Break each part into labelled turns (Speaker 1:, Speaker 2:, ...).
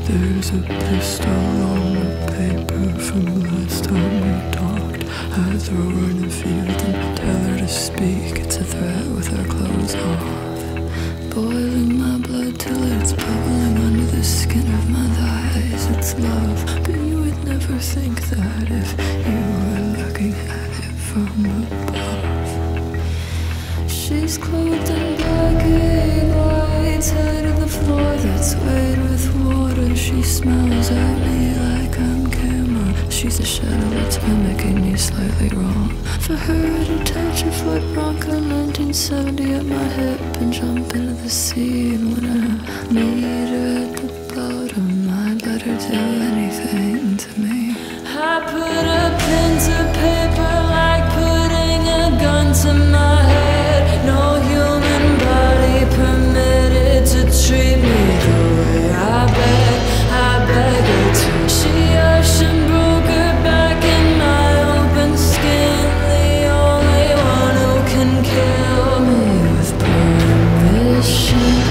Speaker 1: There's a pistol on the paper from last time we talked. I throw her in a field and tell her to speak. It's a threat with her clothes off. Boiling my blood till it's bubbling under the skin of my thighs. It's love, but you would never think that if you were looking at it from above. She's clothed in black egg whites, head of the floor that's wet with water. She smells at me like I'm camera. She's a shadow that's mimicking me slightly wrong. For her to touch a foot Bronco 1970 at my hip and jump into the sea. And when I meet her at the bottom, I'd let her do anything to me. I put a pen to paper like putting a gun to my head. No human body permitted to treat me the way I beg her to. She ocean broke her back in my open skin. The only one who can kill me with permission.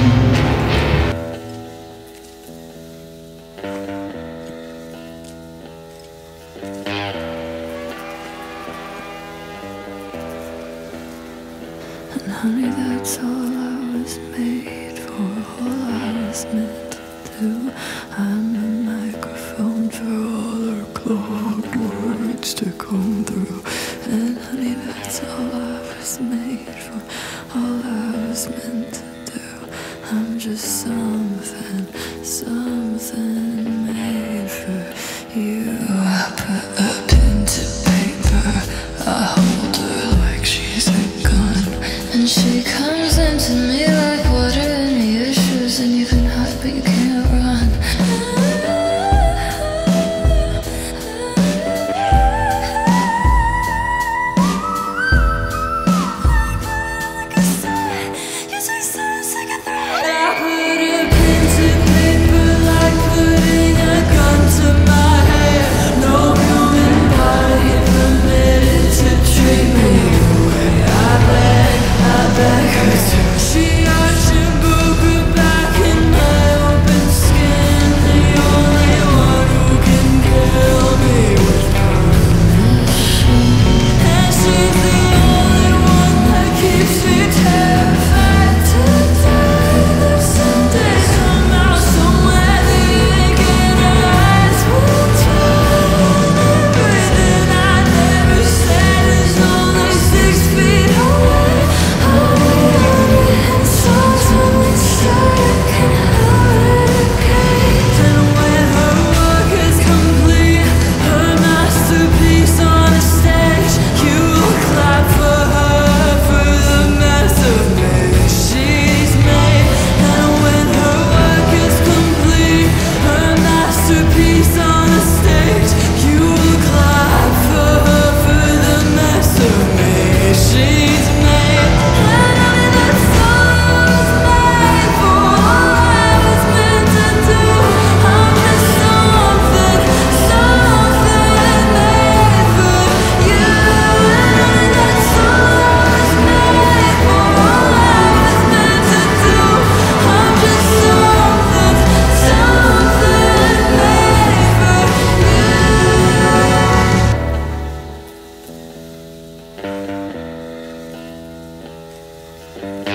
Speaker 1: And honey, that's all I was made for, all I was meant to do. I'm a microphone for all her clogged words to come through. And honey, that's all I was made for, all I was meant to do. I'm just something made for you. I put a pen to paper, I hold her like she's a gun, and she comes into me like, what are any issues? And you can hide but you can't run. I put a pen to paper like putting a gun to my head. No human body permitted to treat me the way I beg her to. She ocean broke her back in my open skin. The only one who can kill me with permission. And she's the only one that keeps me terrified to die. There's someday, somehow, somewhere, the ink in her eyes will turn. Everything I never said is only 6 feet away. And sometimes I can hurricane. And when her work is complete, her masterpiece on a stage, you will clap for her for the mess of me she's made. And when her work is complete, her masterpiece on a stage, you will clap for her for the mess of me she's made. And I mean, that's all I was made for, all I was meant to do. I'm just something made for you. And I mean, that's all I was made for, all I was meant to do. I'm just something made for you.